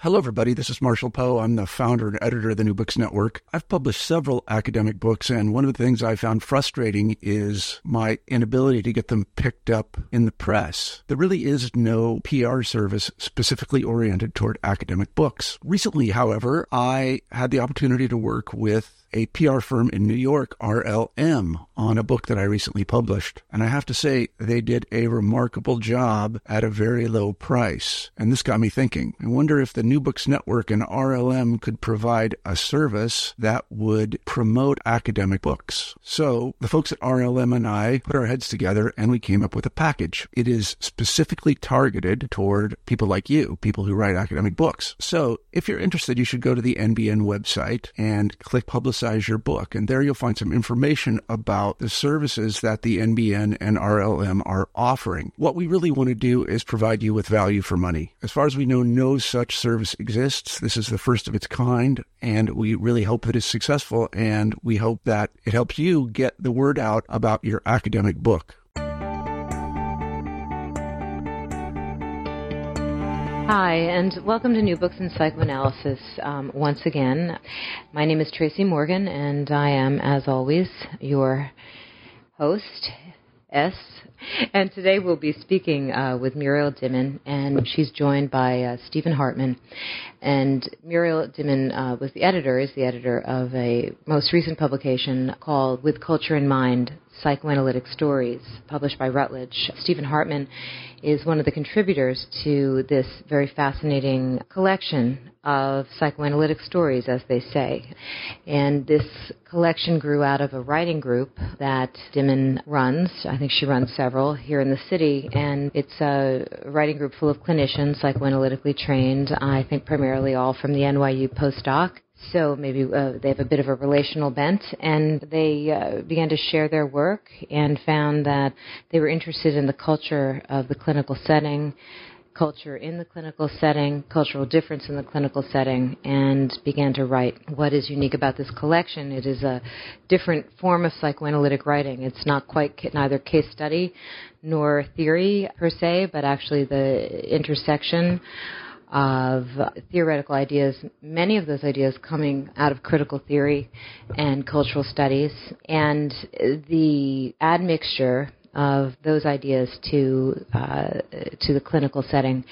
Hello, everybody. This is Marshall Poe. I'm the founder and editor of the New Books Network. I've published several academic books, and one of the things I found frustrating is my inability to get them picked up in the press. There really is no PR service specifically oriented toward academic books. Recently, however, I had the opportunity to work with a PR firm in New York, RLM, on a book that I recently published. And I have to say, they did a remarkable job at a very low price. And this got me thinking. I wonder if the New Books Network and RLM could provide a service that would promote academic books. So the folks at RLM and I put our heads together and we came up with a package. It is specifically targeted toward people like you, people who write academic books. So if you're interested, you should go to the NBN website and click Publicize Your Book. And there you'll find some information about the services that the NBN and RLM are offering. What we really want to do is provide you with value for money. As far as we know, no such service exists. This is the first of its kind, and we really hope that it's successful, and we hope that it helps you get the word out about your academic book. Hi, and welcome to New Books in Psychoanalysis once again. My name is Tracy Morgan, and I am, as always, your host, and today we'll be speaking with Muriel Dimon, and she's joined by Stephen Hartman. And Muriel Dimon is the editor of a most recent publication called With Culture in Mind, Psychoanalytic Stories, published by Routledge. Stephen Hartman is one of the contributors to this very fascinating collection of psychoanalytic stories, as they say. And this collection grew out of a writing group that Dimon runs. I think she runs several here in the city, and it's a writing group full of clinicians, psychoanalytically trained, I think primarily all from the NYU postdoc. So maybe they have a bit of a relational bent, and they began to share their work and found that they were interested in the culture of the clinical setting, culture in the clinical setting, cultural difference in the clinical setting, and began to write what is unique about this collection. It is a different form of psychoanalytic writing. It's not quite neither case study nor theory per se, but actually the intersection of theoretical ideas, many of those ideas coming out of critical theory and cultural studies, and the admixture of those ideas to the clinical setting.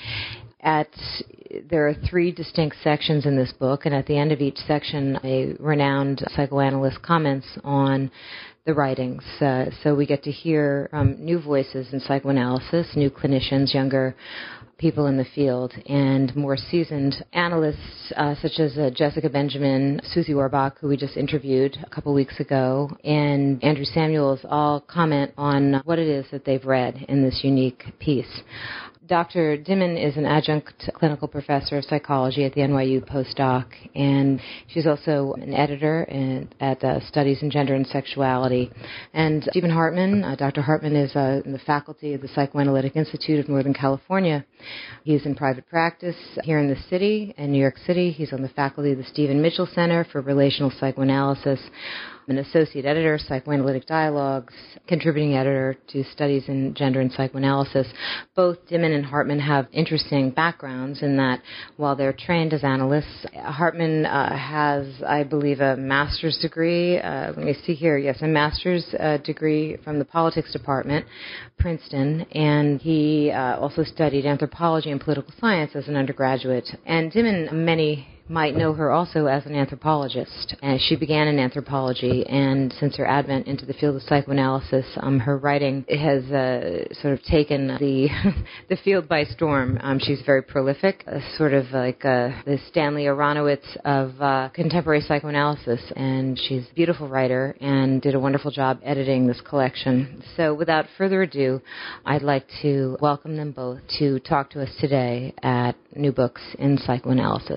There are three distinct sections in this book, and at the end of each section, a renowned psychoanalyst comments on the writings. So we get to hear new voices in psychoanalysis, new clinicians, younger people in the field, and more seasoned analysts such as Jessica Benjamin, Susie Orbach, who we just interviewed a couple weeks ago, and Andrew Samuels all comment on what it is that they've read in this unique piece. Dr. Dimon is an adjunct clinical professor of psychology at the NYU postdoc, and she's also an editor at Studies in Gender and Sexuality. And Stephen Hartman, Dr. Hartman is in the faculty of the Psychoanalytic Institute of Northern California. He's in private practice here in the city, in New York City. He's on the faculty of the Stephen Mitchell Center for Relational Psychoanalysis, an associate editor, Psychoanalytic Dialogues, contributing editor to Studies in Gender and Psychoanalysis. Both Dimon and Hartman have interesting backgrounds in that while they're trained as analysts, Hartman has, I believe, a master's degree. Let me see here. Yes, a master's degree from the politics department, Princeton, and he also studied anthropology and political science as an undergraduate. And Dimon, many might know her also as an anthropologist. And she began in anthropology, and since her advent into the field of psychoanalysis, her writing has sort of taken the field by storm. She's very prolific, sort of like the Stanley Aronowitz of contemporary psychoanalysis, and she's a beautiful writer and did a wonderful job editing this collection. So without further ado, I'd like to welcome them both to talk to us today at New Books in Psychoanalysis.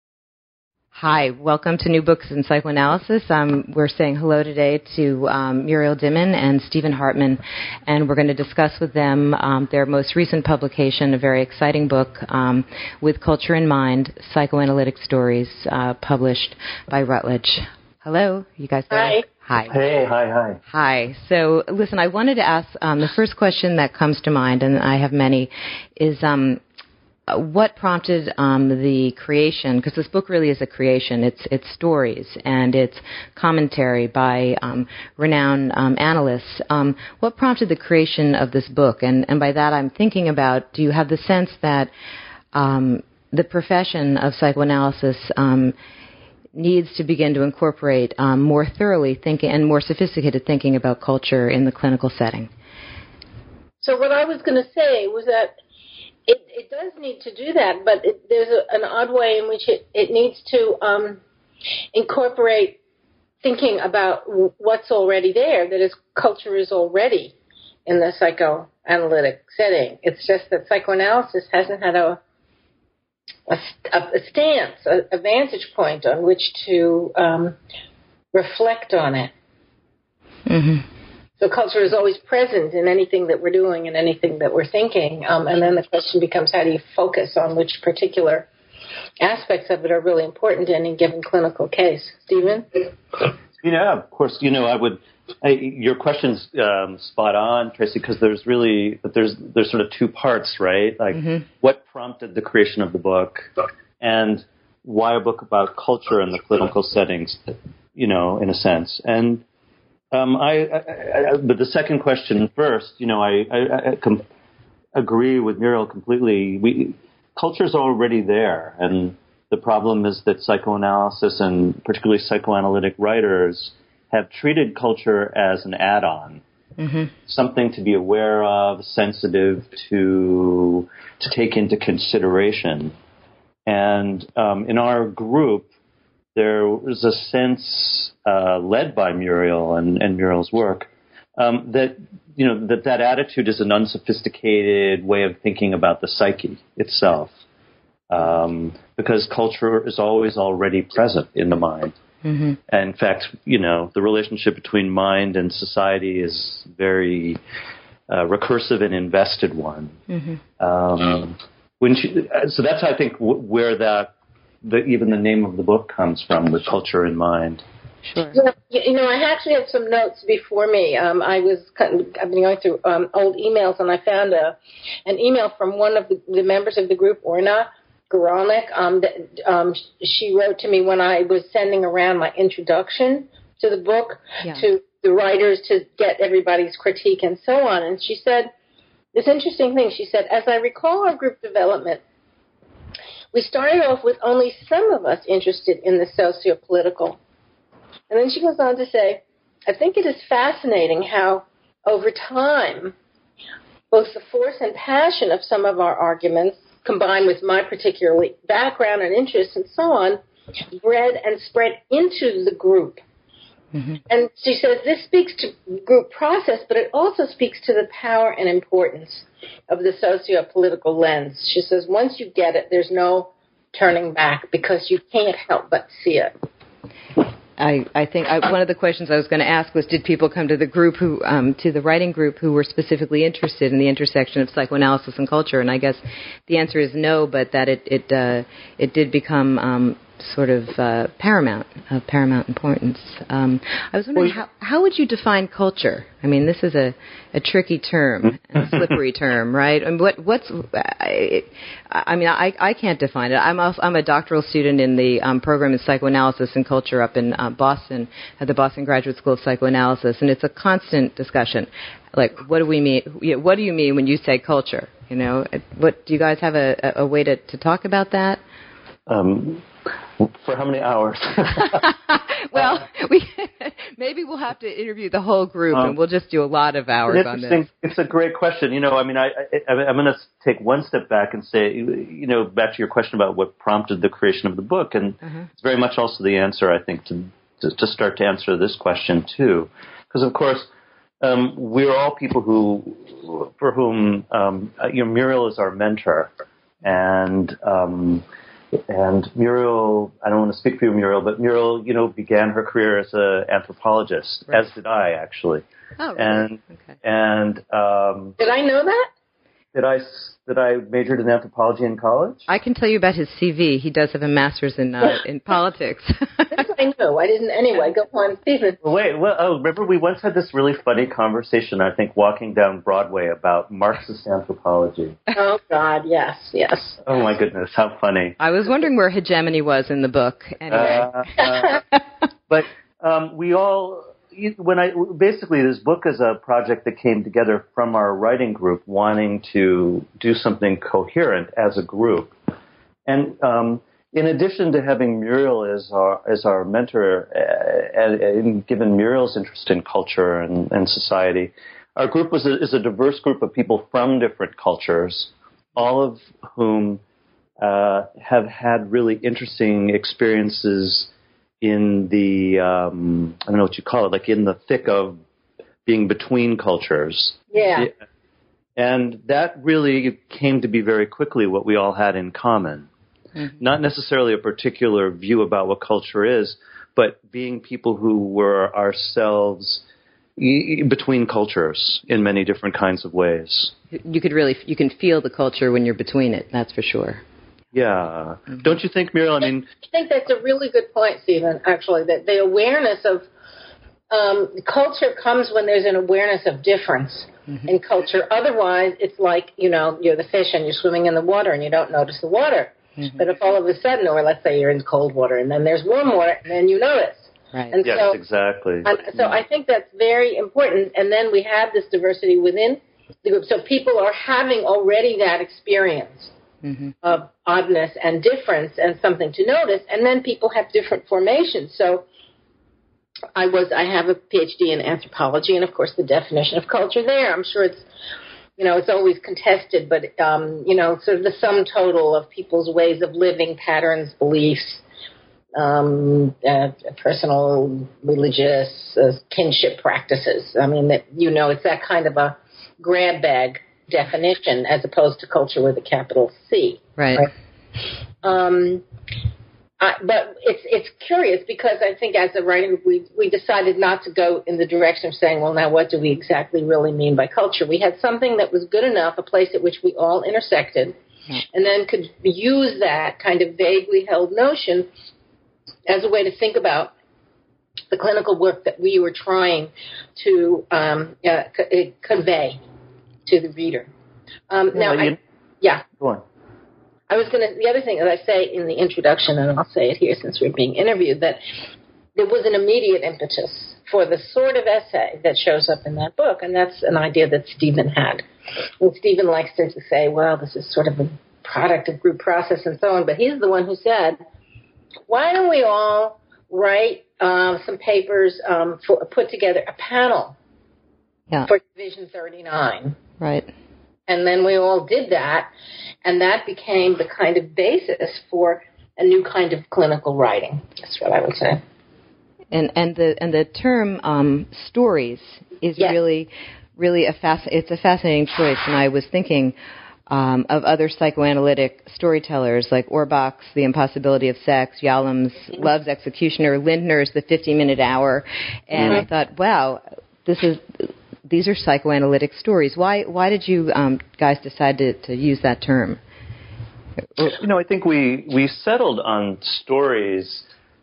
Hi, welcome to New Books in Psychoanalysis. We're saying hello today to Muriel Dimon and Stephen Hartman, and we're going to discuss with them their most recent publication, a very exciting book, With Culture in Mind, Psychoanalytic Stories, published by Routledge. Hello, you guys there? Hi. Hi. Hey, hi. Hi. So, listen, I wanted to ask, the first question that comes to mind, and I have many, is what prompted the creation? Because this book really is a creation. It's stories and it's commentary by renowned analysts. What prompted the creation of this book? And by that, I'm thinking about: do you have the sense that the profession of psychoanalysis needs to begin to incorporate more thoroughly thinking and more sophisticated thinking about culture in the clinical setting? So what I was going to say was that it does need to do that, but there's an odd way in which it needs to incorporate thinking about what's already there, that is, culture is already in the psychoanalytic setting. It's just that psychoanalysis hasn't had a stance, a vantage point on which to reflect on it. Mm-hmm. So culture is always present in anything that we're doing and anything that we're thinking. And then the question becomes, how do you focus on which particular aspects of it are really important in any given clinical case? Stephen? Yeah, of course. Your question's spot on, Tracy, because there's sort of two parts, right? Like, what prompted the creation of the book, and why a book about culture in the clinical settings, in a sense. And but the second question first, I agree with Muriel completely. Culture's already there, and the problem is that psychoanalysis and particularly psychoanalytic writers have treated culture as an add-on, something to be aware of, sensitive to take into consideration. And in our group, there was a sense led by Muriel and Muriel's work that attitude is an unsophisticated way of thinking about the psyche itself, because culture is always already present in the mind. Mm-hmm. And in fact, the relationship between mind and society is very recursive and invested one. Mm-hmm. So that's, I think, where even the name of the book comes from, with culture in mind. Sure. Yeah, I actually had some notes before me. I've been going through old emails, and I found an email from one of the members of the group, Orna Goralnik. She wrote to me when I was sending around my introduction to the book to the writers to get everybody's critique and so on. And she said this interesting thing. She said, as I recall our group development, we started off with only some of us interested in the socio-political. And then she goes on to say, I think it is fascinating how, over time, both the force and passion of some of our arguments, combined with my particular background and interests and so on, bred and spread into the group. Mm-hmm. And she says this speaks to group process, but it also speaks to the power and importance of the socio-political lens. She says once you get it, there's no turning back, because you can't help but see it. I think one of the questions I was going to ask was, did people come to the group to the writing group who were specifically interested in the intersection of psychoanalysis and culture? And I guess the answer is no, but that it did become sort of paramount importance. I was wondering, how would you define culture? I mean, this is a tricky term, a slippery term, right? I mean, I can't define it. I'm a doctoral student in the program in psychoanalysis and culture up in Boston at the Boston Graduate School of Psychoanalysis, and it's a constant discussion. Like, what do we mean? What do you mean when you say culture? What do you guys have a way to talk about that? For how many hours? Well, maybe we'll have to interview the whole group, and we'll just do a lot of hours on this. It's a great question. I'm going to take one step back and say, back to your question about what prompted the creation of the book, and it's very much also the answer, I think, to start to answer this question too, because of course we're all people for whom Muriel is our mentor, and Muriel, I don't want to speak for you, Muriel, but Muriel, began her career as an anthropologist, as did I, actually. Oh, really? Did I know that? that I majored in anthropology in college? I can tell you about his CV. He does have a master's in politics. This I know. I didn't anyway. Go on, Stephen. Remember we once had this really funny conversation, I think, walking down Broadway about Marxist anthropology. Oh, God, yes. Oh, my goodness, how funny. I was wondering where hegemony was in the book. Anyway. But we all... basically this book is a project that came together from our writing group wanting to do something coherent as a group. And in addition to having Muriel as our mentor, and given Muriel's interest in culture and society, our group is a diverse group of people from different cultures, all of whom have had really interesting experiences in the, I don't know what you call it, like in the thick of being between cultures. Yeah. And that really came to be very quickly what we all had in common. Mm-hmm. Not necessarily a particular view about what culture is, but being people who were ourselves between cultures in many different kinds of ways. You can feel the culture when you're between it, that's for sure. Yeah. Mm-hmm. Don't you think, Muriel? I think that's a really good point, Stephen, actually, that the awareness of culture comes when there's an awareness of difference in culture. Otherwise, it's like, you're the fish and you're swimming in the water and you don't notice the water. Mm-hmm. But if all of a sudden, or let's say you're in cold water and then there's warm water, and then you notice. Right. And yes, exactly. So I think that's very important. And then we have this diversity within the group. So people are having already that experience. Mm-hmm. of oddness and difference and something to notice, and then people have different formations. So I have a PhD in anthropology, and of course the definition of culture there, I'm sure it's always contested, but sort of the sum total of people's ways of living, patterns, beliefs, personal, religious, kinship practices. I mean, it's that kind of a grab bag definition as opposed to culture with a capital C. Right. But it's curious because I think as a writer we decided not to go in the direction of saying, well, now what do we exactly really mean by culture? We had something that was good enough, a place at which we all intersected, and then could use that kind of vaguely held notion as a way to think about the clinical work that we were trying to convey to the reader. Go on. The other thing that I say in the introduction, and I'll say it here since we're being interviewed, that there was an immediate impetus for the sort of essay that shows up in that book, and that's an idea that Stephen had. And Stephen likes to say, well, this is sort of a product of group process and so on, but he's the one who said, why don't we all write some papers, put together a panel for Division 39. Right. And then we all did that, and that became the kind of basis for a new kind of clinical writing. That's what I would say. And the term stories is really it's a fascinating choice. And I was thinking of other psychoanalytic storytellers like Orbach's The Impossibility of Sex, Yalom's Love's Executioner, Lindner's The 50-Minute Hour, and I thought, wow, these are psychoanalytic stories. Why did you guys decide to use that term? I think we settled on stories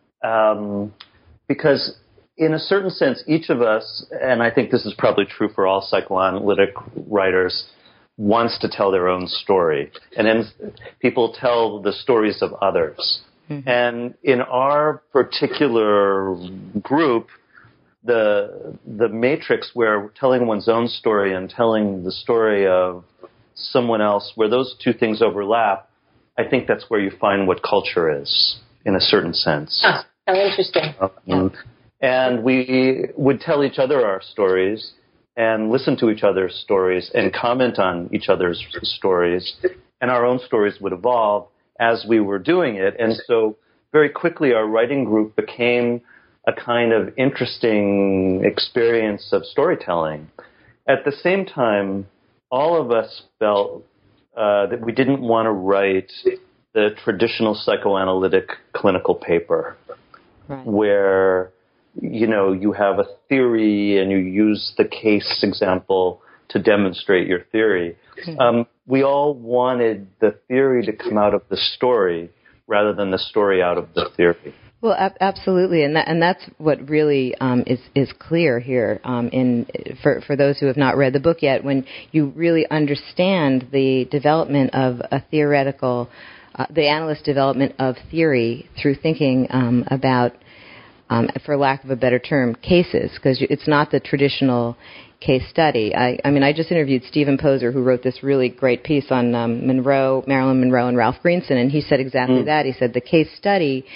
because in a certain sense, each of us, and I think this is probably true for all psychoanalytic writers, wants to tell their own story. And then people tell the stories of others. Mm-hmm. And in our particular group, the matrix where telling one's own story and telling the story of someone else, where those two things overlap, I think that's where you find what culture is, in a certain sense. How interesting. And we would tell each other our stories and listen to each other's stories and comment on each other's stories, and our own stories would evolve as we were doing it. And so very quickly our writing group became a kind of interesting experience of storytelling. At the same time, all of us felt that we didn't want to write the traditional psychoanalytic clinical paper, right, where, you have a theory and you use the case example to demonstrate your theory. we all wanted the theory to come out of the story rather than the story out of the theory. Well, absolutely, and that's what really is clear here. For those who have not read the book yet, when you really understand the development of a theoretical, the analyst's development of theory through thinking about, for lack of a better term, cases, because it's not the traditional case study. I mean, I just interviewed Stephen Poser, who wrote this really great piece on Marilyn Monroe and Ralph Greenson, and he said exactly that. He said the case study.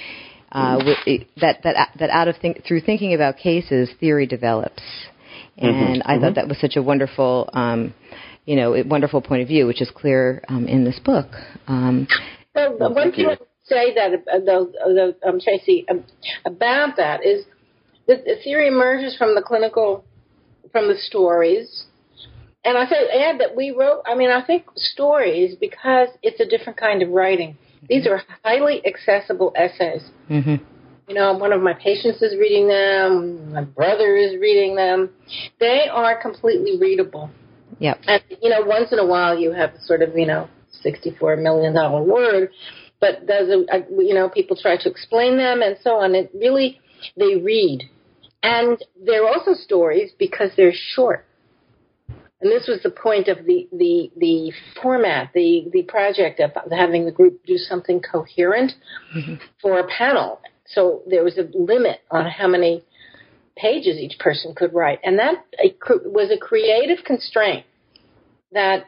That out of through thinking about cases, theory develops, and I thought that was such a wonderful, wonderful point of view, which is clear in this book. One thing I would say that, Tracy, about that is that the theory emerges from from the stories. And I add that we wrote, I think stories, because it's a different kind of writing. These are highly accessible essays. Mm-hmm. One of my patients is reading them. My brother is reading them. They are completely readable. Yep. And, once in a while you have sort of, $64 million word, but people try to explain them and so on. It really, they read. And they're also stories because they're short. And this was the point of the format, the project of having the group do something coherent for a panel. So there was a limit on how many pages each person could write. And that was a creative constraint that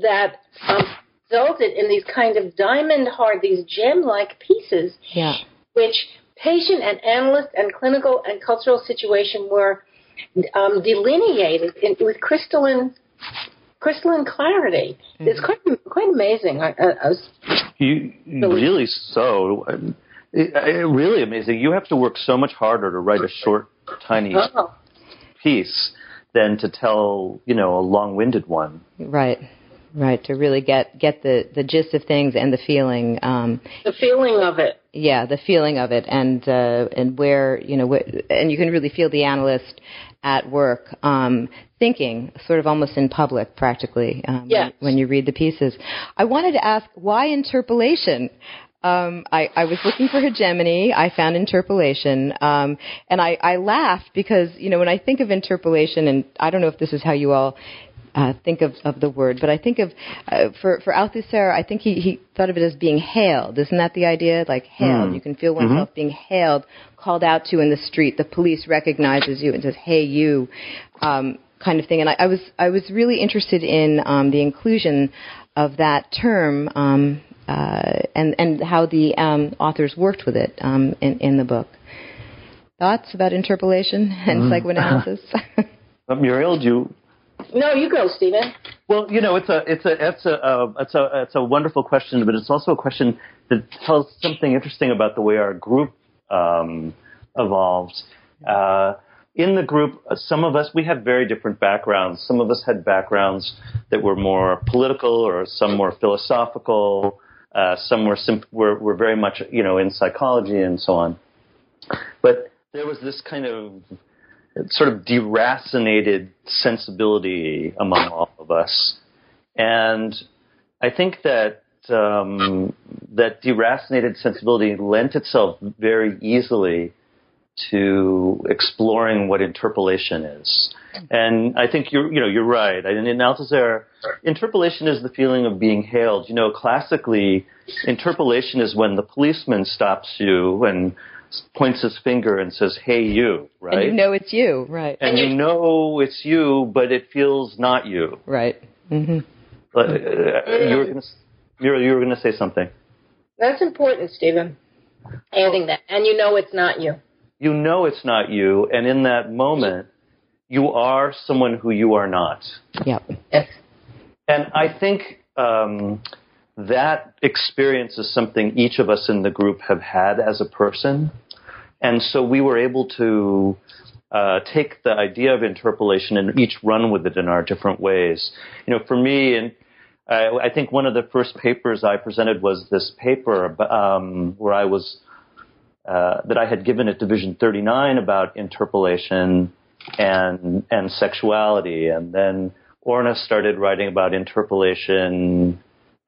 resulted in these kind of diamond-hard, these gem-like pieces, which patient and analyst and clinical and cultural situation were delineated with crystalline clarity. It's quite amazing. Really so. Really amazing. You have to work so much harder to write a short, tiny piece than to tell, a long-winded one. Right. To really get the gist of things and the feeling. The feeling of it. Yeah, the feeling of it, and where and you can really feel the analyst at work, thinking sort of almost in public, practically, when you read the pieces. I wanted to ask, why interpolation? I was looking for hegemony. I found interpolation, and I laughed because when I think of interpolation, and I don't know if this is how you all think of the word, but I think of for Althusser, I think he thought of it as being hailed. Isn't that the idea? Like hailed, you can feel oneself being hailed, called out to in the street. The police recognizes you and says, "Hey, you," kind of thing. And I was really interested in the inclusion of that term and how the authors worked with it in the book. Thoughts about interpolation and psychoanalysis? Muriel, do you? No, you go, Stephen. Well, it's a wonderful question, but it's also a question that tells something interesting about the way our group evolved. In the group, some of us, we had very different backgrounds. Some of us had backgrounds that were more political, or some more philosophical. Some were very much, in psychology and so on. But there was this kind of sort of deracinated sensibility among all of us. And I think that that deracinated sensibility lent itself very easily to exploring what interpolation is. And I think you're right. And in Althusser, interpolation is the feeling of being hailed. Classically, interpolation is when the policeman stops you and points his finger and says, "Hey, you," right? And you know it's you, right? And you know it's you, but it feels not you. Right. Mm-hmm. But you were going to say something. That's important, Stephen. Adding that. And you know it's not you. You know it's not you, and in that moment, you are someone who you are not. Yep. Yes. And I think that experience is something each of us in the group have had as a person. And so we were able to take the idea of interpolation and each run with it in our different ways. For me, and I think one of the first papers I presented was this paper where I was that I had given at Division 39 about interpolation and sexuality, and then Orna started writing about interpolation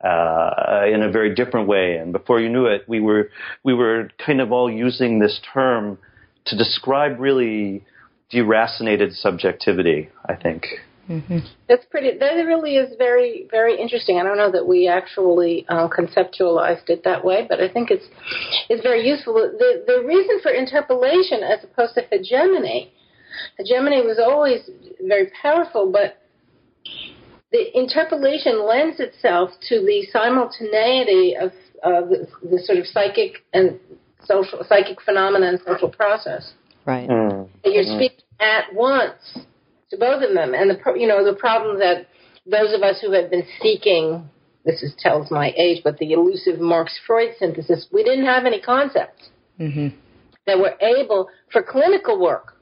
in a very different way, and before you knew it, we were kind of all using this term to describe really deracinated subjectivity, I think. Mm-hmm. That really is very, very interesting. I don't know that we actually conceptualized it that way, but I think it's very useful. The reason for interpolation as opposed to hegemony was always very powerful, but the interpolation lends itself to the simultaneity of the sort of psychic phenomena and social process. Right. You're speaking at once to both of them, and the problem that those of us who have been seeking, tells my age, but the elusive Marx-Freud synthesis, we didn't have any concepts that were able for clinical work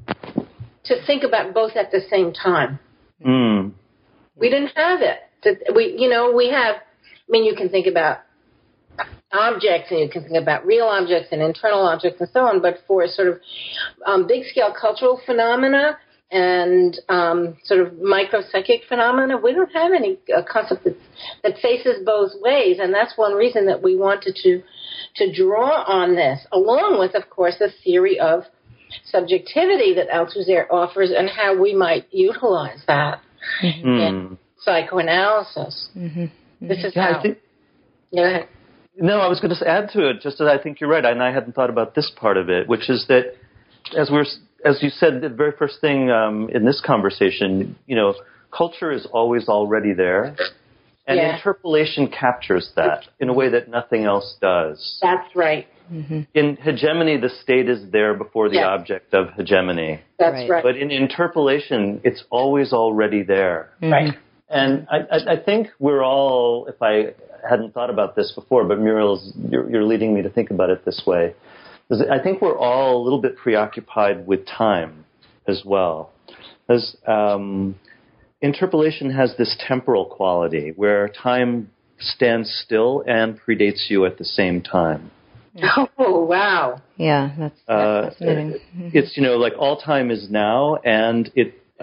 to think about both at the same time. Mm. We didn't have it. We have. I mean, you can think about objects, and you can think about real objects and internal objects and so on. But for sort of big-scale cultural phenomena and sort of micro-psychic phenomena, we don't have any concept that faces both ways. And that's one reason that we wanted to draw on this, along with, of course, the theory of subjectivity that Althusser offers and how we might utilize that in psychoanalysis. This is how. Go ahead. No, I was going to add to it, just that I think you're right, and I hadn't thought about this part of it, which is that, as you said, the very first thing in this conversation, culture is always already there, and interpolation captures that in a way that nothing else does. That's right. In hegemony, the state is there before the object of hegemony. That's right. But in interpolation, it's always already there. Right. And I think we're all, if I hadn't thought about this before, but Muriel, you're leading me to think about it this way, is I think we're all a little bit preoccupied with time as well. As interpolation has this temporal quality where time stands still and predates you at the same time. Oh, wow. Yeah, that's fascinating. It's, like all time is now, and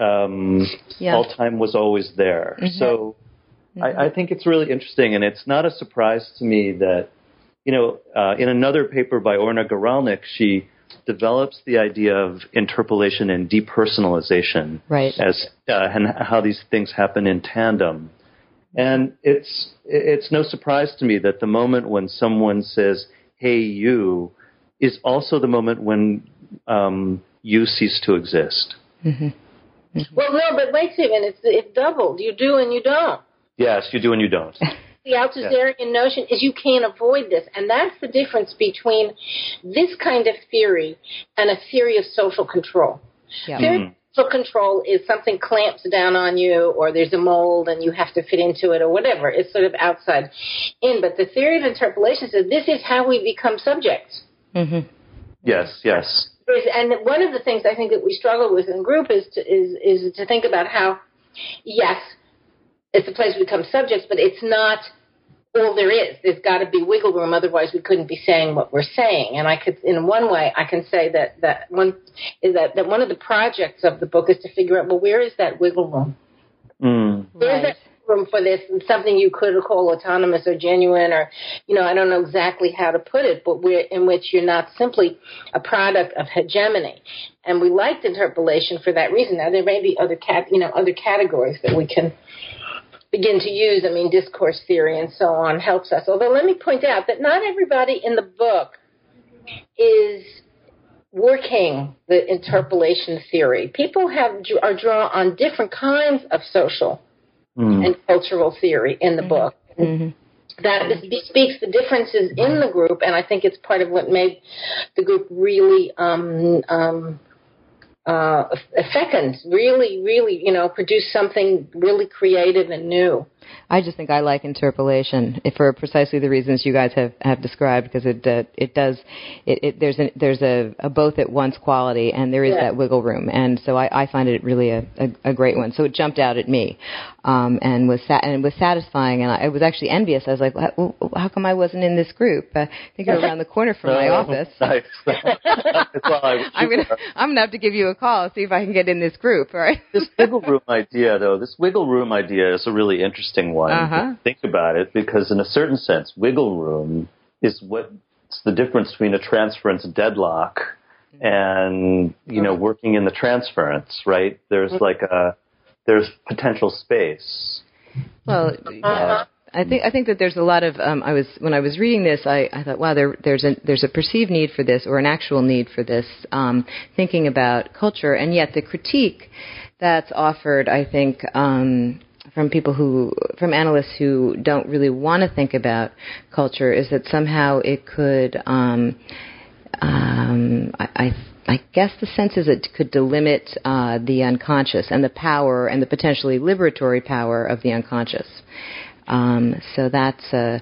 all time was always there. So I think it's really interesting, and it's not a surprise to me that, in another paper by Orna Guralnik, she develops the idea of interpolation and depersonalization as and how these things happen in tandem. And it's no surprise to me that the moment when someone says, "Hey, you," is also the moment when you cease to exist. Well, no, but wait, Stephen, it's doubled. You do and you don't. Yes, you do and you don't. The Althusserian notion is you can't avoid this, and that's the difference between this kind of theory and a theory of social control. Yeah. Theory of social control is something clamps down on you, or there's a mold and you have to fit into it, or whatever. It's sort of outside in. But the theory of interpolation says this is how we become subjects. Yes, yes. And one of the things I think that we struggle with in group is to think about how, yes, it's a place we become subjects, but it's not all there is. There's got to be wiggle room, otherwise we couldn't be saying what we're saying. And in one way, I can say that one of the projects of the book is to figure out, well, where is that wiggle room? Where is that room for this, something you could call autonomous or genuine, or, I don't know exactly how to put it, but in which you're not simply a product of hegemony. And we liked interpolation for that reason. Now, there may be other categories that we can begin to use. I mean, discourse theory and so on helps us. Although let me point out that not everybody in the book is working the interpolation theory. People are drawn on different kinds of social and cultural theory in the book. That speaks the differences in the group, and I think it's part of what made the group really fecund, really, produce something really creative and new. I just think I like interpolation for precisely the reasons you guys have described, because there's a both at once quality, and there is that wiggle room, and so I find it really a great one. So it jumped out at me, and was satisfying, and I was actually envious. I was like, well, how come I wasn't in this group? I think you're around the corner from my office. Nice. I'm gonna have to give you a call, see if I can get in this group. All right. This wiggle room idea, though, is a really interesting one. Think about it, because in a certain sense, wiggle room is what's the difference between a transference deadlock and, working in the transference, right? There's there's potential space. Well, I think that there's a lot of when I was reading this, I thought, wow, there's a perceived need for this, or an actual need for this, thinking about culture, and yet the critique that's offered, I think, from analysts who don't really want to think about culture, is that somehow it could, I guess the sense is it could delimit the unconscious and the power and the potentially liberatory power of the unconscious. So that's, are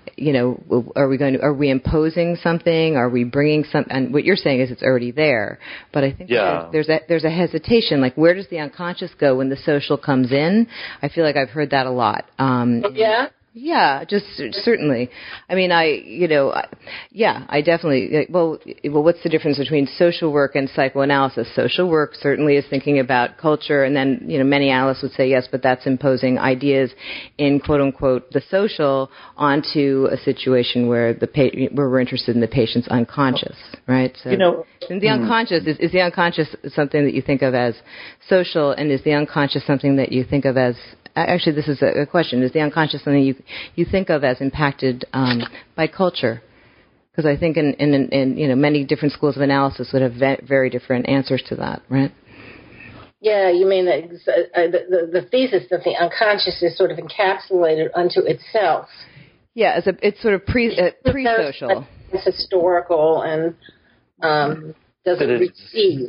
we imposing something? Are we bringing some? And what you're saying is it's already there. But I think there's a hesitation. Like, where does the unconscious go when the social comes in? I feel like I've heard that a lot. Yeah, just certainly. I mean, I definitely. Well, what's the difference between social work and psychoanalysis? Social work certainly is thinking about culture, and then many analysts would say yes, but that's imposing ideas in quote unquote the social onto a situation where where we're interested in the patient's unconscious, right? So, and the unconscious is the unconscious something that you think of as social, and is the unconscious something that you think of as actually, this is a question. Is the unconscious something you think of as impacted by culture? Because I think in many different schools of analysis would have very different answers to that, right? Yeah, you mean that the thesis that the unconscious is sort of encapsulated unto itself. Yeah, it's sort of pre-social. It's historical and doesn't receive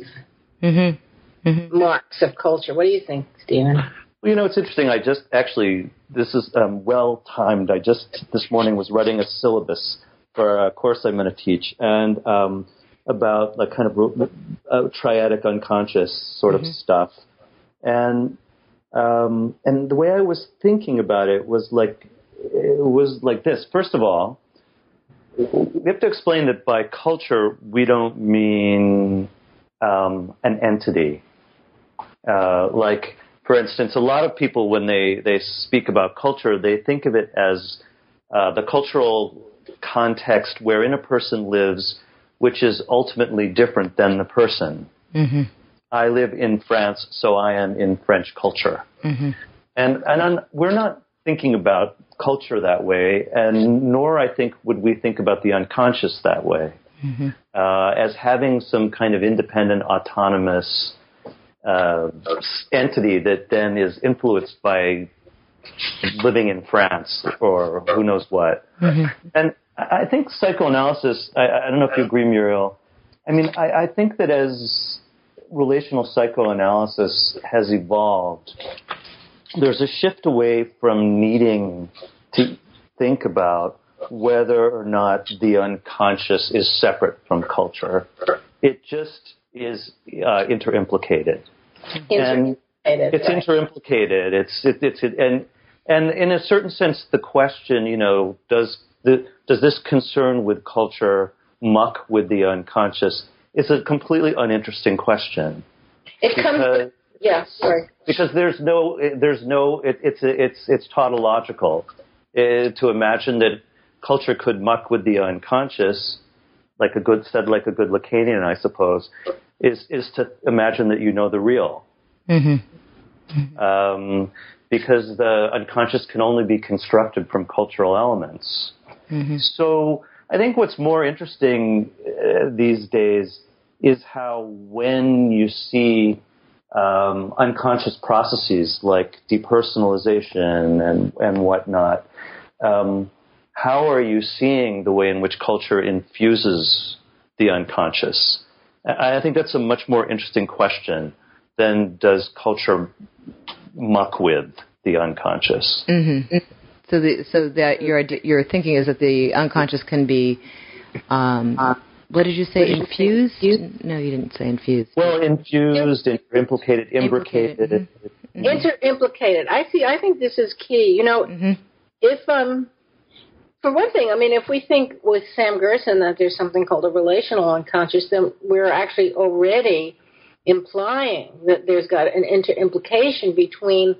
marks of culture. What do you think, Stephen? Well, it's interesting. This is well-timed. I just this morning was writing a syllabus for a course I'm going to teach, and about like kind of triadic unconscious sort of stuff. And the way I was thinking about it was like this. First of all, we have to explain that by culture we don't mean an entity, For instance, a lot of people, when they speak about culture, they think of it as the cultural context wherein a person lives, which is ultimately different than the person. Mm-hmm. I live in France, so I am in French culture. Mm-hmm. And we're not thinking about culture that way, and nor, I think, would we think about the unconscious that way, as having some kind of independent, autonomous entity that then is influenced by living in France or who knows what. Mm-hmm. And I think psychoanalysis, I don't know if you agree, Muriel. I mean, I think that as relational psychoanalysis has evolved, there's a shift away from needing to think about whether or not the unconscious is separate from culture. It just is interimplicated. And it's interimplicated. And in a certain sense, the question, does this concern with culture muck with the unconscious? Is a completely uninteresting question. Because it's tautological to imagine that culture could muck with the unconscious, like a good Lacanian, I suppose, is to imagine that you know the real. Mm-hmm. Because the unconscious can only be constructed from cultural elements. Mm-hmm. So I think what's more interesting these days is how when you see unconscious processes like depersonalization and whatnot, how are you seeing the way in which culture infuses the unconscious? I think that's a much more interesting question than does culture muck with the unconscious. Mm-hmm. So that your thinking is that the unconscious can be, what did you say, infused? No, you didn't say infused. Well, infused, implicated, imbricated. Mm-hmm. Interimplicated. I think this is key. If for one thing, if we think with Sam Gerson that there's something called a relational unconscious, then we're actually already implying that there's got an interimplication between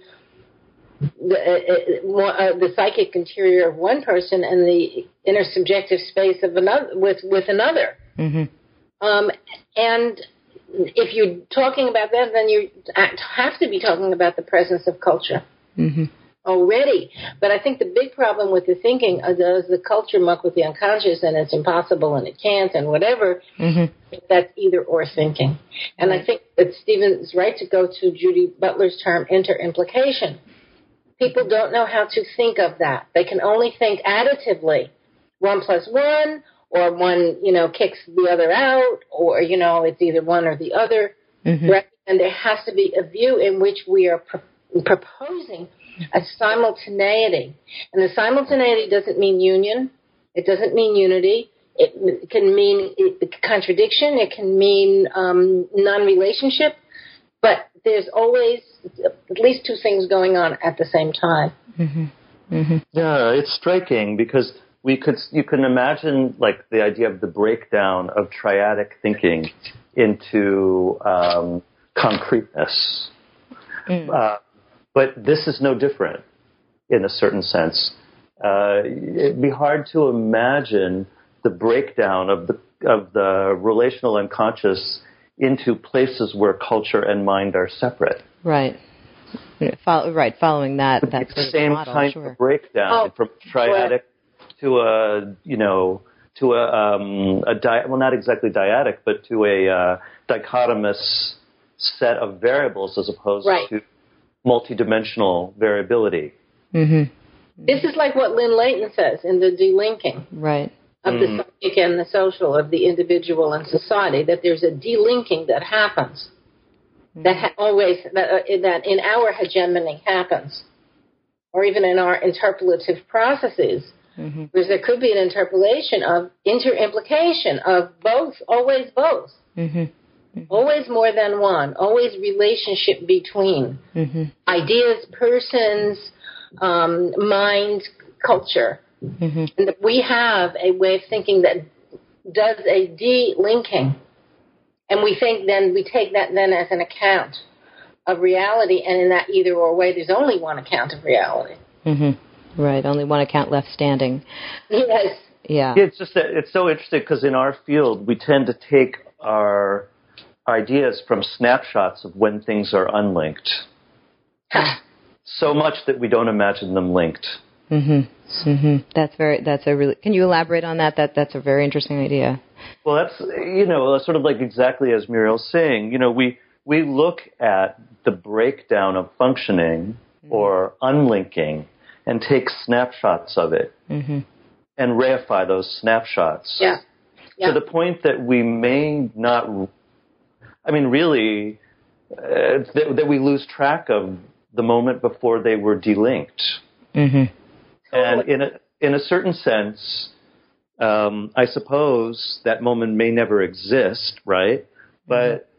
the psychic interior of one person and the intersubjective space of another with another. Mm-hmm. And if you're talking about that, then you have to be talking about the presence of culture. Mm-hmm. Already. But I think the big problem with the thinking does the culture muck with the unconscious and it's impossible and it can't and whatever. Mm-hmm. That's either or thinking. And I think that Stephen is right to go to Judy Butler's term interimplication. People don't know how to think of that. They can only think additively. 1 + 1, or one, kicks the other out, or, it's either one or the other. Mm-hmm. Right? And there has to be a view in which we are proposing a simultaneity. And the simultaneity doesn't mean union. It doesn't mean unity. It can mean contradiction. It can mean non-relationship. But there's always at least two things going on at the same time. Mm-hmm. Mm-hmm. Yeah, it's striking because you can imagine like the idea of the breakdown of triadic thinking into concreteness. But this is no different in a certain sense. It'd be hard to imagine the breakdown of the relational unconscious into places where culture and mind are separate. Right. Following that It's the sort same of model, kind sure. of breakdown from triadic to well, not exactly dyadic, but to a dichotomous set of variables as opposed to multidimensional variability. Mm-hmm. This is like what Lynn Leighton says in the delinking. Right. Of the psychic and the social, of the individual and society, that there's a delinking that happens, that in our hegemony happens, or even in our interpolative processes, because there could be an interpolation of interimplication of both, always both, always more than one, always relationship between ideas, persons, mind, culture. Mm-hmm. And that we have a way of thinking that does a de-linking. And we take that then as an account of reality. And in that either or way, there's only one account of reality. Mm-hmm. Right. Only one account left standing. Yes. Yeah. It's just that it's so interesting because in our field, we tend to take our ideas from snapshots of when things are unlinked. So much that we don't imagine them linked. Mm-hmm. Mm-hmm. That's a really. Can you elaborate on that? That's a very interesting idea. Well, that's sort of like exactly as Muriel's saying. We look at the breakdown of functioning or unlinking and take snapshots of it and reify those snapshots. Yeah. To the point that we may not. I mean, really, that we lose track of the moment before they were delinked. Mm-hmm. And in a certain sense, I suppose that moment may never exist, right? But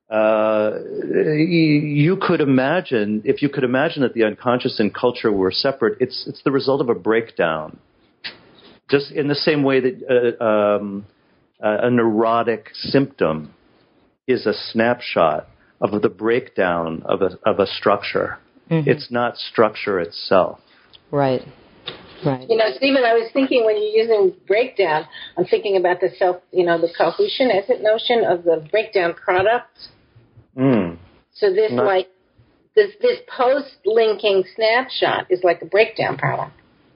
you could imagine, if you could imagine that the unconscious and culture were separate, it's the result of a breakdown. Just in the same way that a neurotic symptom is a snapshot of the breakdown of a structure. Mm-hmm. It's not structure itself. Right. Right. Stephen, I was thinking when you're using breakdown, I'm thinking about the the Carthusian notion of the breakdown product. So this post-linking snapshot is like a breakdown product.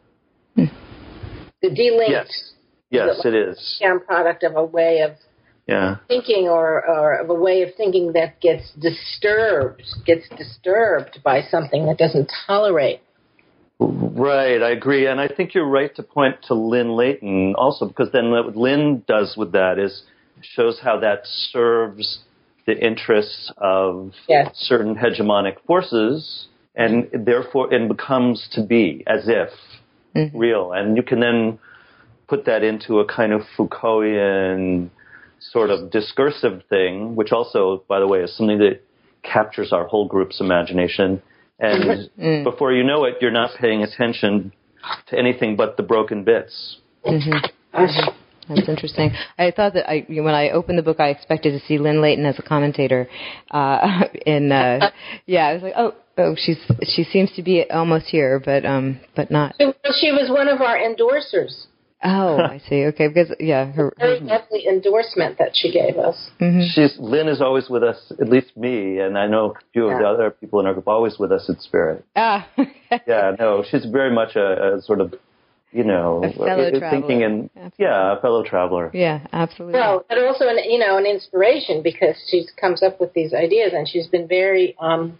The delinked. Yes, it is. Breakdown product of a way of thinking or of a way of thinking that gets disturbed by something that doesn't tolerate. Right, I agree. And I think you're right to point to Lynn Leighton also, because then what Lynn does with that is shows how that serves the interests of certain hegemonic forces and therefore it becomes to be as if real. And you can then put that into a kind of Foucaultian sort of discursive thing, which also, by the way, is something that captures our whole group's imagination. And before you know it, you're not paying attention to anything but the broken bits. That's interesting. I thought that when I opened the book, I expected to see Lynn Leighton as a commentator. I was like, oh, she seems to be almost here, but not. She was one of our endorsers. Oh, I see. Okay, because her very lovely endorsement that she gave us. Lynn is always with us, at least me, and I know a few of the other people in our group, always with us in spirit. She's very much a sort of, a fellow thinking traveler. a fellow traveler. Yeah, absolutely. Well, but also an inspiration, because she comes up with these ideas, and she's been very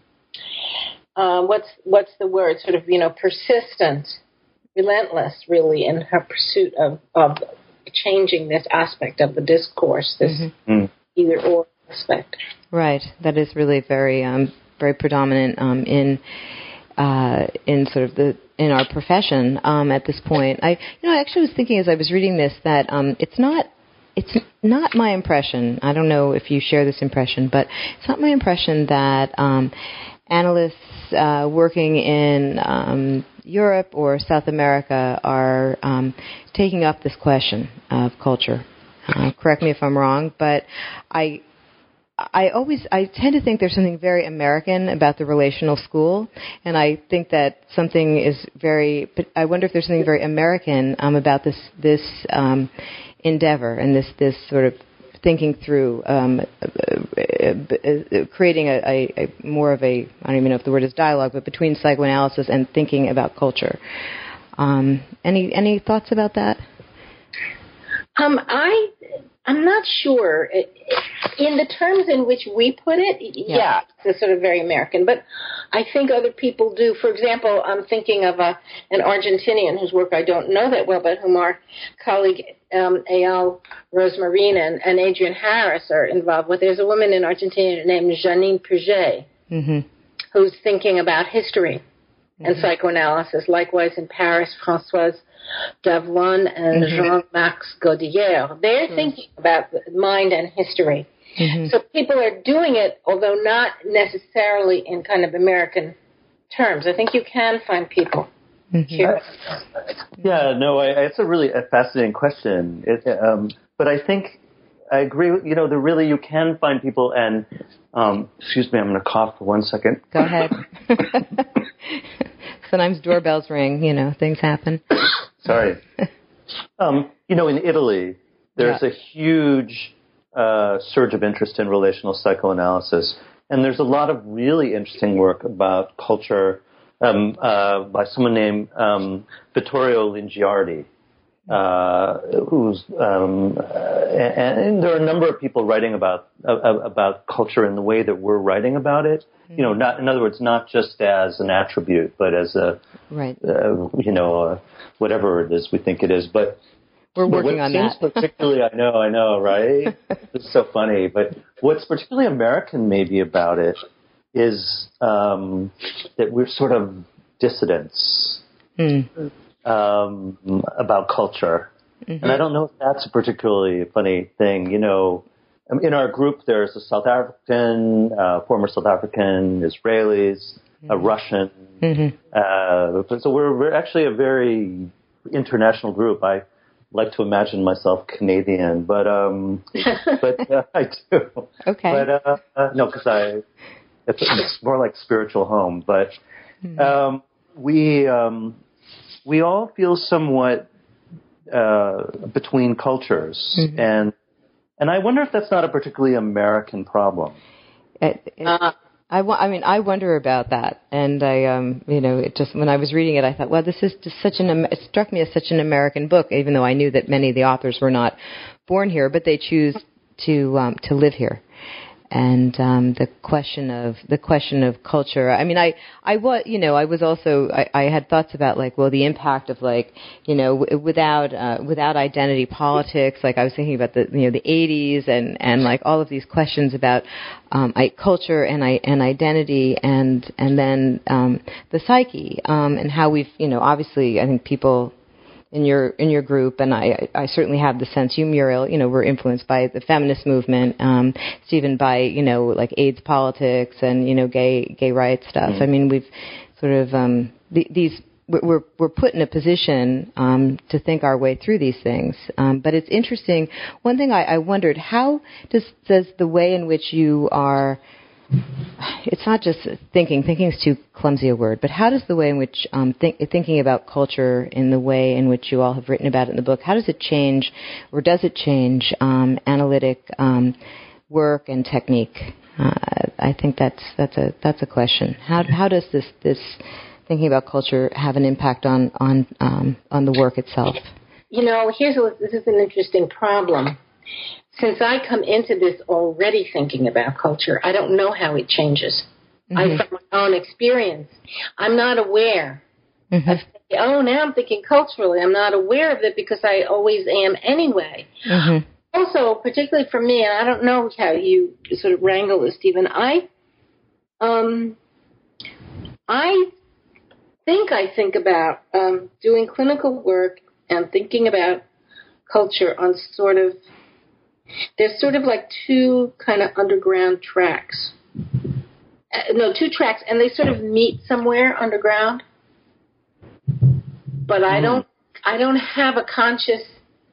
what's the word? Sort of persistent, relentless, really, in her pursuit of changing this aspect of the discourse, this either or aspect. Right. That is really very very predominant in sort of in our profession at this point. I actually was thinking as I was reading this that it's not my impression. I don't know if you share this impression, but it's not my impression that analysts working in Europe or South America are taking up this question of culture. Correct me if I'm wrong, but I tend to think there's something very American about the relational school, and I think that something is but I wonder if there's something very American about this endeavor and this sort of thinking through, creating a more of a, I don't even know if the word is dialogue, but between psychoanalysis and thinking about culture. Any thoughts about that? I'm not sure. In the terms in which we put it, it's sort of very American. But I think other people do. For example, I'm thinking of an Argentinian whose work I don't know that well, but whom our colleague Eyal Rosmarin and Adrian Harris are involved with. There's a woman in Argentina named Janine Puget, who's thinking about history and psychoanalysis. Likewise, in Paris, Françoise Davlon and Jean-Max Gaudier. They're thinking about mind and history. So people are doing it, although not necessarily in kind of American terms. I think you can find people here. It's a really fascinating question. But I think I agree with, really you can find people, and excuse me, I'm going to cough for 1 second. Go ahead. Sometimes doorbells ring, things happen. Sorry. In Italy, there's a huge surge of interest in relational psychoanalysis. And there's a lot of really interesting work about culture by someone named Vittorio Lingiardi, who's and there are a number of people writing about culture in the way that we're writing about it. Not, in other words, not just as an attribute, but as a whatever it is we think it is. But we're working on that. Particularly, I know, right? It's so funny. But what's particularly American maybe about it is that we're sort of dissidents about culture. And I don't know if that's a particularly funny thing. In our group, there's a South African, former South African, Israelis, a Russian. So we're actually a very international group. I like to imagine myself Canadian, but I do. Okay. But no, because it's more like spiritual home. But we all feel somewhat between cultures, and I wonder if that's not a particularly American problem. I wonder about that, and it just when I was reading it, I thought, well, this is just it struck me as such an American book, even though I knew that many of the authors were not born here, but they choose to live here, the question of culture. I mean, I had thoughts about like, well, the impact of like, without identity politics. Like I was thinking about the 80s and like all of these questions about culture and identity and then the psyche and how we've obviously I think people in your group, and I certainly have the sense you, Muriel, were influenced by the feminist movement, Stephen by, like AIDS politics and, gay rights stuff. I mean, we've sort of, we're put in a position to think our way through these things. But it's interesting. One thing I wondered, how does the way in which you are, it's not just thinking is too clumsy a word, but how does the way in which thinking about culture in the way in which you all have written about it in the book, how does it change, or does it change analytic work and technique? I think that's a question. How does this thinking about culture have an impact on the work itself? This is an interesting problem. Since I come into this already thinking about culture, I don't know how it changes. From my own experience, I'm not aware of now I'm thinking culturally. I'm not aware of it because I always am anyway. Also, particularly for me, and I don't know how you sort of wrangle this, Stephen, I think about doing clinical work and thinking about culture on there's sort of like two kind of underground tracks. Two tracks, and they sort of meet somewhere underground. But I don't have a conscious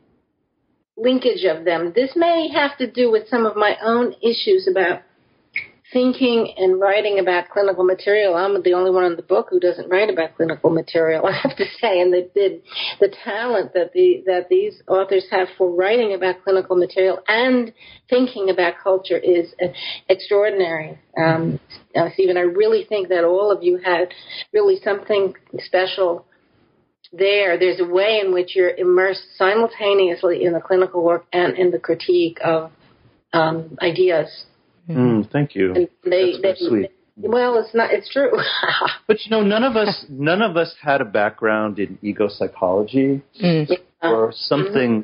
linkage of them. This may have to do with some of my own issues about thinking and writing about clinical material. I'm the only one in the book who doesn't write about clinical material, I have to say, and the talent that these authors have for writing about clinical material and thinking about culture is extraordinary. Stephen, I really think that all of you had really something special there. There's a way in which you're immersed simultaneously in the clinical work and in the critique of ideas. Thank you. That's sweet. Well, it's true. But none of us had a background in ego psychology or something.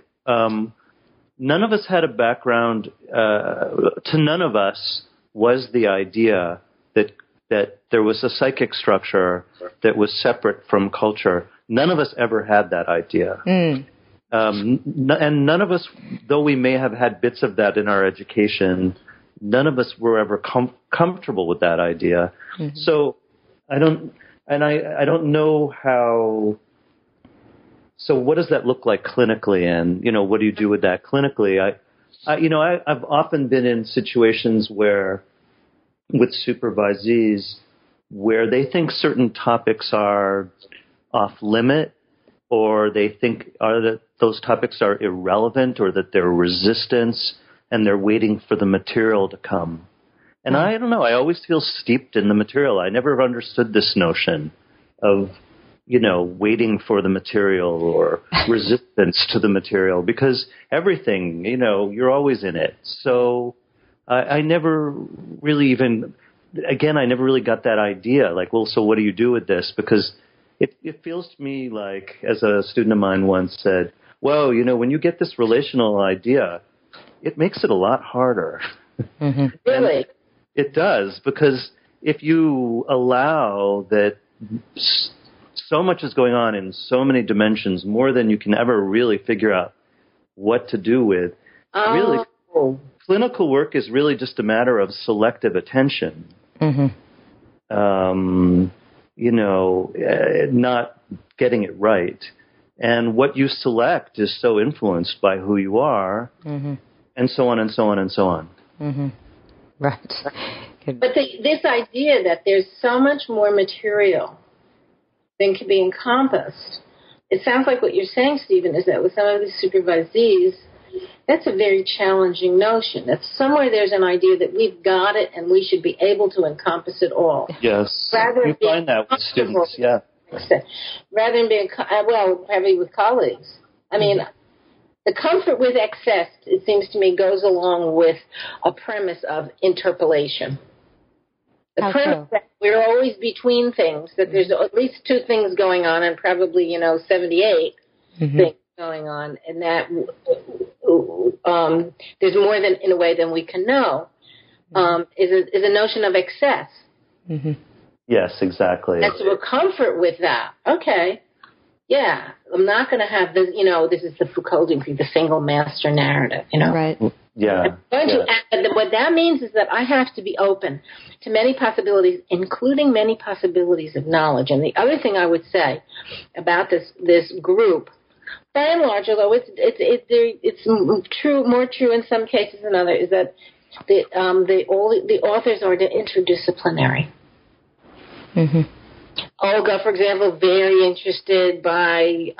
None of us had a background. To none of us was the idea that there was a psychic structure that was separate from culture. None of us ever had that idea. And none of us, though we may have had bits of that in our education, none of us were ever comfortable with that idea. So I don't know how. So what does that look like clinically? And what do you do with that clinically? I've often been in situations where, with supervisees, where they think certain topics are off limit, or they think that those topics are irrelevant, or that they're resistance, and they're waiting for the material to come. And I don't know, I always feel steeped in the material. I never understood this notion of, waiting for the material or resistance to the material, because everything, you're always in it. So I never really I never really got that idea. Like, well, so what do you do with this? Because it feels to me like, as a student of mine once said, well, when you get this relational idea, it makes it a lot harder. Really? It does, because if you allow that so much is going on in so many dimensions, more than you can ever really figure out what to do with, really, clinical work is really just a matter of selective attention. Not getting it right. And what you select is so influenced by who you are, and so on and so on and so on. Right. But this idea that there's so much more material than can be encompassed, it sounds like what you're saying, Stephen, is that with some of these supervisees, that's a very challenging notion. That somewhere there's an idea that we've got it and we should be able to encompass it all. Yes. You find that with students, yeah. Rather than being, probably with colleagues. I mean, the comfort with excess, it seems to me, goes along with a premise of interpolation. The premise that we're always between things, that there's at least two things going on, and probably, 78 things going on, and that there's more than, in a way, than we can know, is a notion of excess. Yes, exactly. And so we're comfort with that. Okay. Yeah, I'm not going to have this, this is the Foucauldian thing, the single master narrative, Right. Yeah. What that means is that I have to be open to many possibilities, including many possibilities of knowledge. And the other thing I would say about this group, by and large, although it's true, more true in some cases than others, is that the authors are interdisciplinary. Olga, for example, very interested by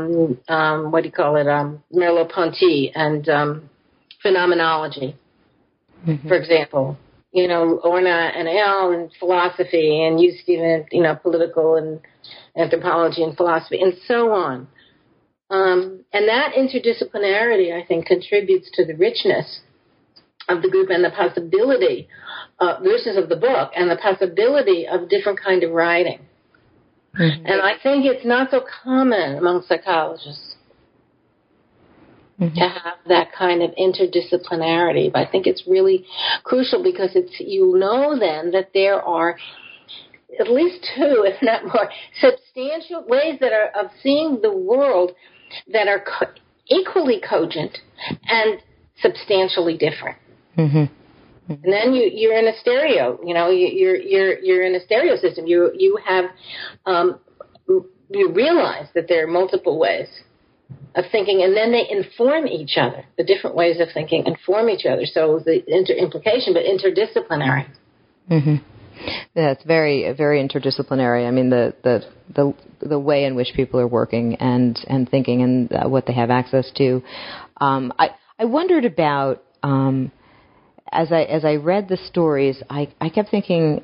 Merleau-Ponty and phenomenology, for example. Orna and Al in philosophy, and you, Stephen, political and anthropology and philosophy, and so on. And that interdisciplinarity, I think, contributes to the richness of the group and the possibility, richness of the book, and the possibility of different kind of writing. And I think it's not so common among psychologists to have that kind of interdisciplinarity. But I think it's really crucial because then that there are at least two, if not more, substantial ways that are of seeing the world that are equally cogent and substantially different. And then you're in a stereo. You're in a stereo system. You have you realize that there are multiple ways of thinking, and then they inform each other. The different ways of thinking inform each other. So the implication, but interdisciplinary. Yeah, it's very, very interdisciplinary. I mean, the way in which people are working and thinking and what they have access to. I wondered about. As I read the stories, I kept thinking,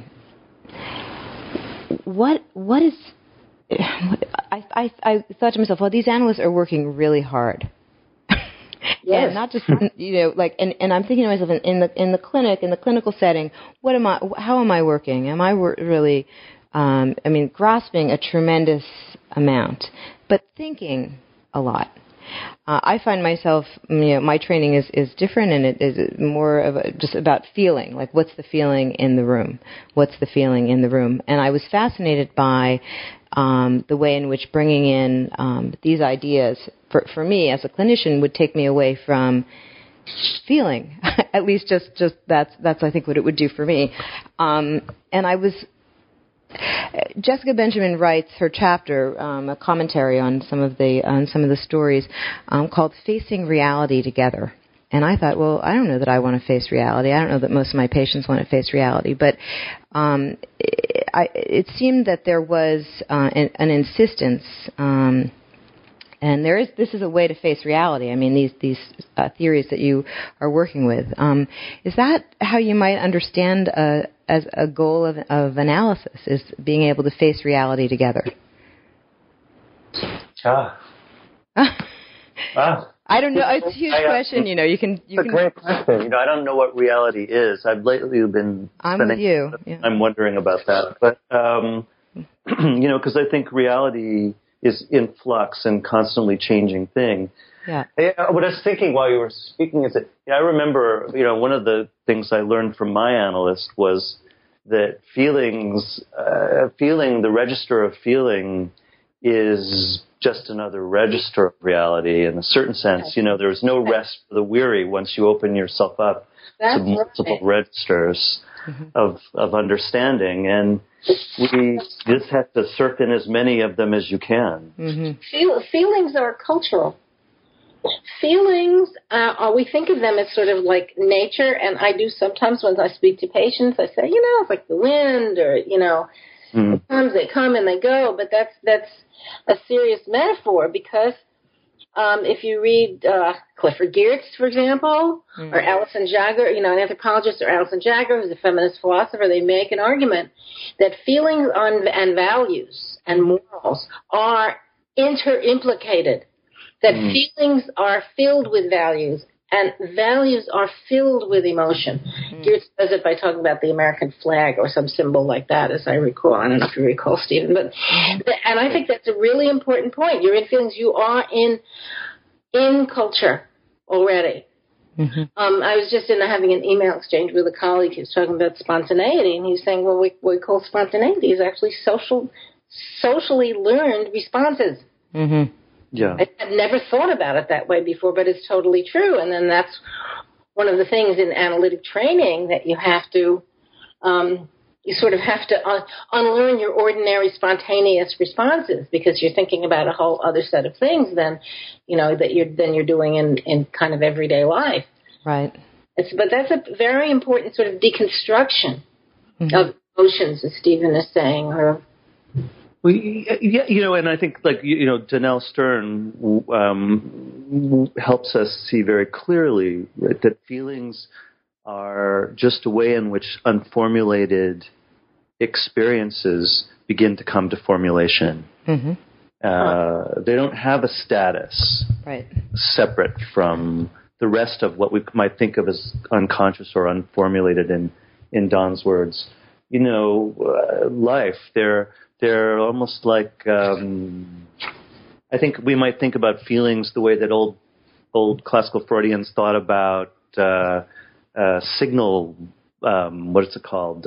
what is? I thought to myself, well, these analysts are working really hard. Yes. And not just and I'm thinking to myself in the clinic, in the clinical setting, how am I working? Am I really grasping a tremendous amount, but thinking a lot? I find myself, my training is different, and it is more of just about feeling. Like, what's the feeling in the room? What's the feeling in the room? And I was fascinated by the way in which bringing in these ideas, for me as a clinician, would take me away from feeling. At least just that's I think what it would do for me. And I was. Jessica Benjamin writes her chapter, a commentary on some of the stories, called "Facing Reality Together." And I thought, well, I don't know that I want to face reality. I don't know that most of my patients want to face reality. But it seemed that there was an insistence, and this is a way to face reality. I mean, these theories that you are working with. Is that how you might understand as a goal of analysis, is being able to face reality together? I don't know. It's a huge question. It's a great question. I don't know what reality is. I've lately been I'm wondering about that. But, because I think reality is in flux and constantly changing thing. Yeah. What I was thinking while you were speaking is that I remember, one of the things I learned from my analyst was that the register of feeling is just another register of reality in a certain sense. There's no rest for the weary once you open yourself up to multiple registers of understanding, and we just have to surf in as many of them as you can. Feelings are cultural. Feelings, we think of them as sort of like nature, and I do sometimes when I speak to patients, I say, it's like the wind, or, sometimes they come and they go, but that's a serious metaphor, because if you read Clifford Geertz, for example, or Alison Jagger, an anthropologist, or Alison Jagger, who's a feminist philosopher, they make an argument that feelings and values and morals are interimplicated that feelings are filled with values, and values are filled with emotion. Geertz does it by talking about the American flag or some symbol like that, as I recall. I don't know if you recall, Stephen. But and I think that's a really important point. You're in feelings. You are in culture already. I was just having an email exchange with a colleague who's talking about spontaneity, and he's saying, well, what we call spontaneity is actually socially learned responses. Yeah. I had never thought about it that way before, but it's totally true. And then that's one of the things in analytic training that you have to, you sort of have to unlearn your ordinary spontaneous responses, because you're thinking about a whole other set of things than, that you're doing in kind of everyday life. Right. But that's a very important sort of deconstruction of emotions, as Stephen is saying, or. Well, yeah, and I think, Danelle Stern helps us see very clearly that feelings are just a way in which unformulated experiences begin to come to formulation. They don't have a status separate from the rest of what we might think of as unconscious or unformulated, in Don's words. Life, they're almost like, I think we might think about feelings the way that old classical Freudians thought about signal, what is it called?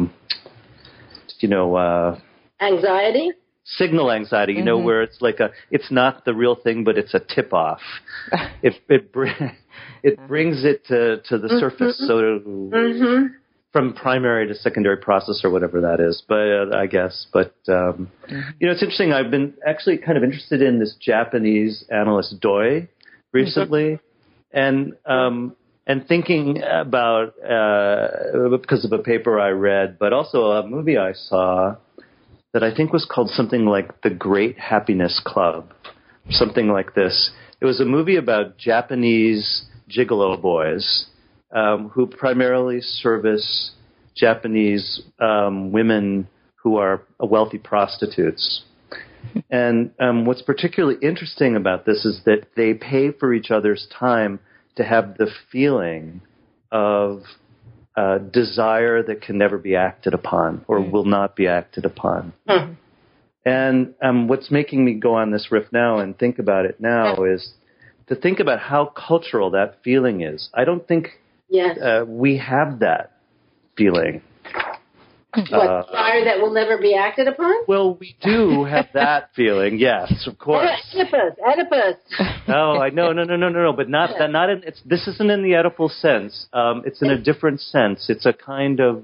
Anxiety? Signal anxiety, where it's like it's not the real thing, but it's a tip-off. It brings it to the surface, from primary to secondary process or whatever that is, but I guess. But, it's interesting. I've been actually kind of interested in this Japanese analyst Doi recently, and thinking about, because of a paper I read, but also a movie I saw that I think was called something like The Great Happiness Club, something like this. It was a movie about Japanese gigolo boys, who primarily service Japanese women who are wealthy prostitutes. And what's particularly interesting about this is that they pay for each other's time to have the feeling of desire that can never be acted upon or will not be acted upon. And what's making me go on this riff now and think about it now is to think about how cultural that feeling is. I don't think we have that feeling. What, desire that will never be acted upon? Well, we do have that feeling, yes, of course. Oedipus. No, no, but not that. Not in. This isn't in the Oedipal sense. It's in a different sense. It's a kind of.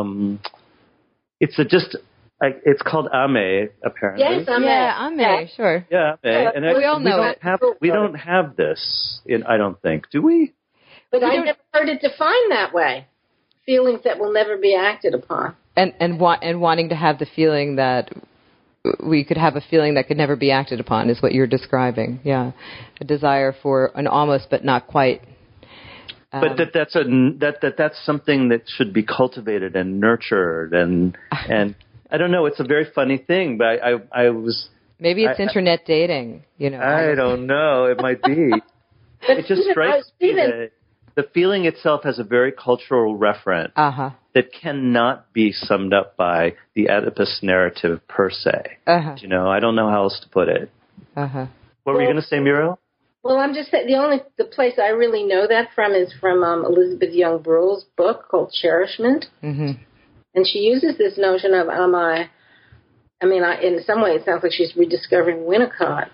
It's called ame, apparently. Yes, ame. Yeah, ame. Sure. Yeah, ame. And we all know it. We don't have this. I don't think. Do we? But I never heard it defined that way. Feelings that will never be acted upon. And wanting to have the feeling that we could have a feeling that could never be acted upon is what you're describing. Yeah, a desire for an almost but not quite. But that's something that should be cultivated and nurtured and I don't know. It's a very funny thing, but I was maybe it's internet dating. I don't know. It might be. It just strikes me that the feeling itself has a very cultural referent that cannot be summed up by the Oedipus narrative per se. I don't know how else to put it. What were you going to say, Muriel? Well, I'm just saying the place I really know that from is from Elizabeth Young Brule's book called Cherishment. And she uses this notion of ame. In some way it sounds like she's rediscovering Winnicott.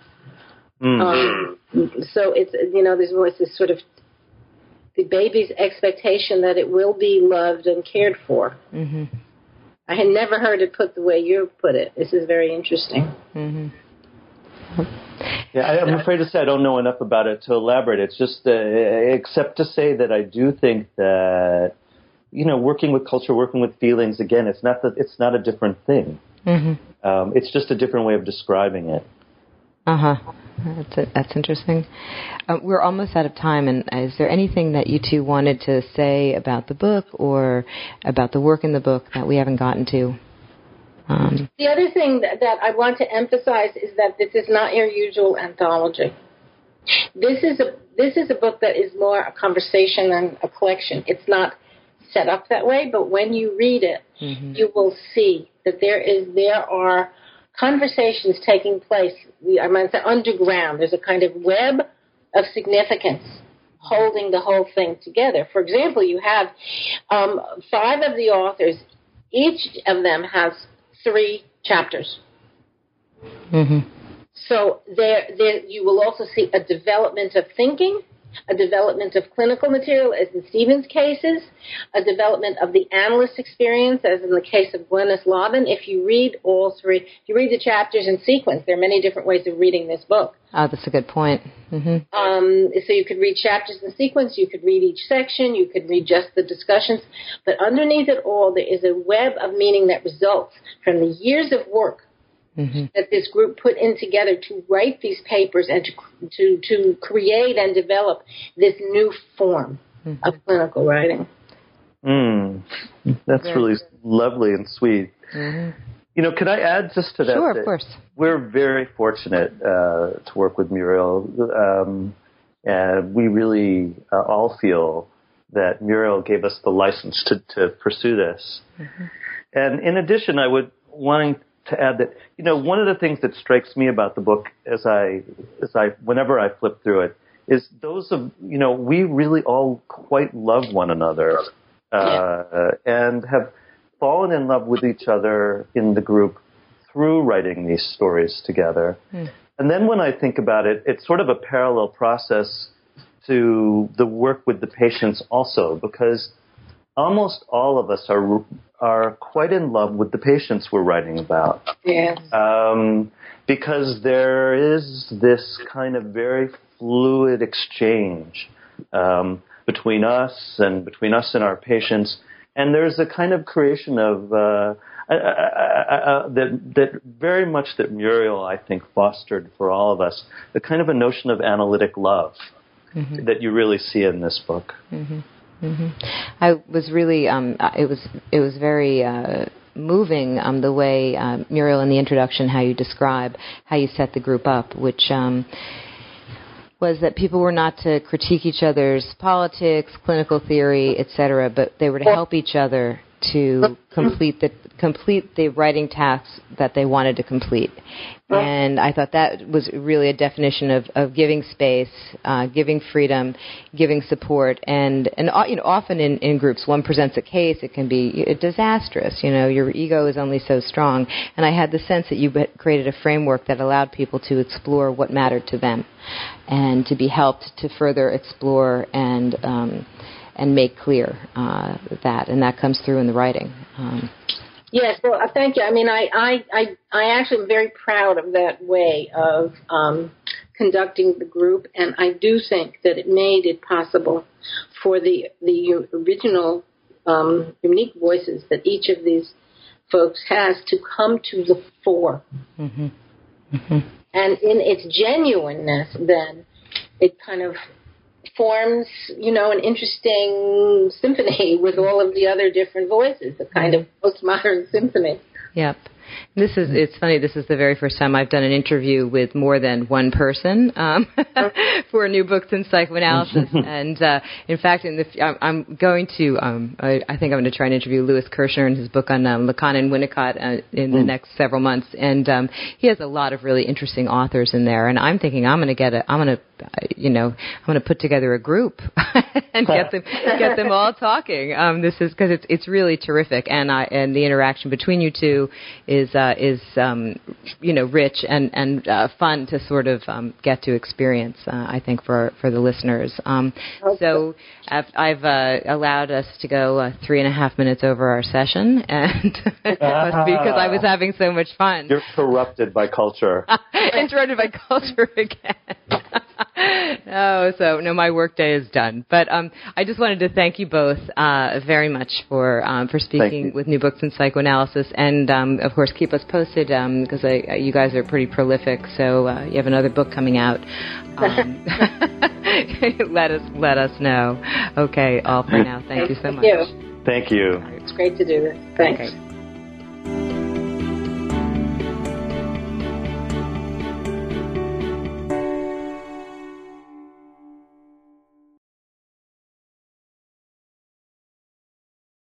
So it's, there's always this sort of the baby's expectation that it will be loved and cared for. I had never heard it put the way you put it. This is very interesting. Yeah, I'm afraid to say I don't know enough about it to elaborate. It's just, except to say that I do think that, working with culture, working with feelings, again, it's not a different thing. It's just a different way of describing it. That's interesting. We're almost out of time, and is there anything that you two wanted to say about the book or about the work in the book that we haven't gotten to? The other thing that I want to emphasize is that this is not your usual anthology. This is a book that is more a conversation than a collection. It's not set up that way, but when you read it, you will see that there are conversations taking place. I might say underground. There's a kind of web of significance holding the whole thing together. For example, you have 5 of the authors. Each of them has 3 chapters. So there you will also see a development of thinking, a development of clinical material, as in Stephen's cases, a development of the analyst experience, as in the case of Glynis Lobban. If you read all 3, if you read the chapters in sequence, there are many different ways of reading this book. Oh, that's a good point. So you could read chapters in sequence, you could read each section, you could read just the discussions, but underneath it all, there is a web of meaning that results from the years of work that this group put in together to write these papers and to create and develop this new form of clinical writing. That's really lovely and sweet. Could I add just to that? Sure, of course. We're very fortunate to work with Muriel, and we really all feel that Muriel gave us the license to pursue this. And in addition, I would want to add that, one of the things that strikes me about the book as I whenever I flip through it is we really all quite love one another, and have fallen in love with each other in the group through writing these stories together. And then when I think about it, it's sort of a parallel process to the work with the patients also, because almost all of us are quite in love with the patients we're writing about. Because there is this kind of very fluid exchange between us and our patients, and there's a kind of creation of that very much that Muriel, I think, fostered for all of us, the kind of a notion of analytic love that you really see in this book. I was really, it was very moving the way, Muriel, in the introduction, how you describe how you set the group up, which was that people were not to critique each other's politics, clinical theory, etc., but they were to help each other to complete the writing tasks that they wanted to complete. And I thought that was really a definition of giving space, giving freedom, giving support, and often in groups, one presents a case, it can be disastrous. Your ego is only so strong. And I had the sense that you created a framework that allowed people to explore what mattered to them, and to be helped to further explore and make clear that, and that comes through in the writing. Yes, well, thank you. I mean, I actually am very proud of that way of conducting the group, and I do think that it made it possible for the original unique voices that each of these folks has to come to the fore. And in its genuineness, then, it kind of forms, an interesting symphony with all of the other different voices, a kind of postmodern symphony. Yep. It's funny, this is the very first time I've done an interview with more than one person for New Books in Psychoanalysis. And in fact, I'm going to, I think I'm going to try and interview Louis Kirshner in his book on Lacan and Winnicott in the next several months. And he has a lot of really interesting authors in there. And I'm thinking I'm going to put together a group and get them all talking. This is because it's really terrific, and the interaction between you two is rich and fun to sort of get to experience, I think, for the listeners. So I've allowed us to go 3.5 minutes over our session, and because I was having so much fun. You're corrupted by culture. Interrupted by culture again. No, my workday is done. But I just wanted to thank you both very much for speaking with New Books in Psychoanalysis, and of course keep us posted because you guys are pretty prolific. So you have another book coming out. Let us know. Okay, all for now. Thank you so much. Thank you. Thank you. It's great to do this. Thanks. Okay.